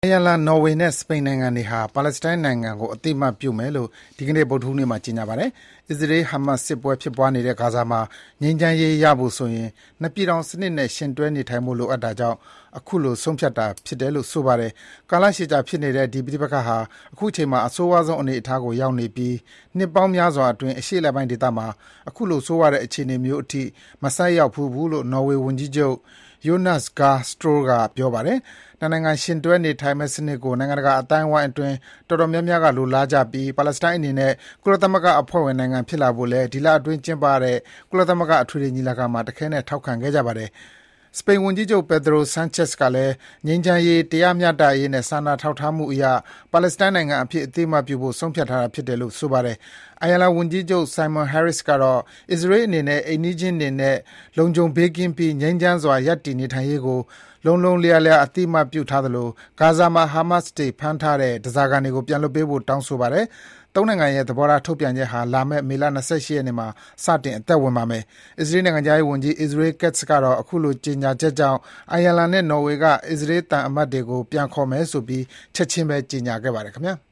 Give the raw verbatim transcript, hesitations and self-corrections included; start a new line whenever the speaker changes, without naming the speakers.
အိုင်ယာလန်နော်ဝေနဲ့စပိန်နိုင်ငံတွေဟာပါလက်စတိုင်းနိုင်ငံကိုအသိအမှတ်ပြုမယ်လို့ဒီကနေ့ဗုဒ္ဓဟူးနေ့မှာကြေညာပါတယ်။အစ္စရေး-ဟာမတ်စ်စစ်ပွဲဖြစ်ပွားနေတဲ့ဂါဇာမှာငြိမ်းချမ်းရေးရဖို့ဆိုရင်နှစ်ပြည်ထောင်စနစ်နဲ့ယှဉ်တွဲနေထိုင်ဖို့လိုအပ်တာကြောင့်အခုလိုဆုံးဖြတ်တာဖြစ်တယ်လို့ဆိုပါတယ်။ကာလရှည်ကြာဖြစ်နေတဲ့ဒီပဋိပက္ခဟာအခုချိန်မှာအဆိုးဝါးဆုံးအနေအထားကိုရောက်နေပြီးနှစ်ပေါင်းများစွာအတွင်းအရှေ့အလယ်ပိုင်းဒေသမှာအခုလိုဆိုးဝါးတဲ့အခြေအနေမျိုးအထိမဆိုက်ရောက်ဖူးဘူးလို့နော်ဝေဝန်ကြီးချုပ် Jonas Gahr Store ကပြောပါတယ်။နှစ်နိုင်ငံယှဉ်တွဲနေထိုင်မယ့်စနစ်ကိုနိုင်ငံတကာအသိုင်းအဝိုင်းအတွင်းတော်တော်များများကလိုလားကြပြီးပါလက်စတိုင်းအနေနဲ့ကုလသမဂ္ဂအဖွဲ့ဝင်နိုင်ငံဖြစ်လာဖို့လည်းဒီလအတွင်းကျင်းပတဲ့ကုလသမဂ္ဂအထွေထွေညီလာခံမှာတခဲနဲ့ထောက်ခံခဲ့ကြပါတယ်။စပိန်ဝန်ကြီးချုပ် Pedro Sanchez ကလည်းငြိမ်းချမ်းရေး၊တရားမျှတရေးနဲ့စာနာထောက်ထားမှုအရပါလက်စတိုင်းနိုင်ငံအဖြစ်အသိအမှတ်ပြုဖို့ဆုံးဖြတ်ထားတာဖြစ်တယ်လို့ဆိုပါတယ်။အိုင်ယာလန်ဝန်ကြီးချုပ် Simon Harris ကတော့အစ္စရေးအနေနဲ့အိမ်နီးချင်းတွေနဲ့လုံခြုံဘေးကင်းပြီးငြိမ်းချမ်းစွာရပ်တည်နေထိုင်ရေးကိုလုံးလုံးလျားလျားအသိအမှတ်ပြုထားသလိုဂါဇာမှာဟာမတ်စ်တွေဖမ်းထားတဲ့ဓားစာခံတွေကိုပြန်လွှတ်ပေးဖို့တောင်းဆိုပါတယ်။သုံးနိုင်ငံရဲ့သဘောထားထုတ်ပြန်ချက်ဟာလာမယ့်မေလ၂၈ရက်နေ့မှာစတင်အသက်ဝင်ပါမယ်။အစ္စရေးနိုင်ငံခြားရေးဝန်ကြီး Israel Katz ကတော့အခုလိုကြေညာချက်ကြောင့်အိုင်ယာလန်နဲ့နော်ဝေကအစ္စရေးသံအမတ်တွေကိုပြန်ခေါ်မယ်ဆိုပြီးချက်ချင်းပဲကြေညာခဲ့ပါတယ်ခင်ဗျာ။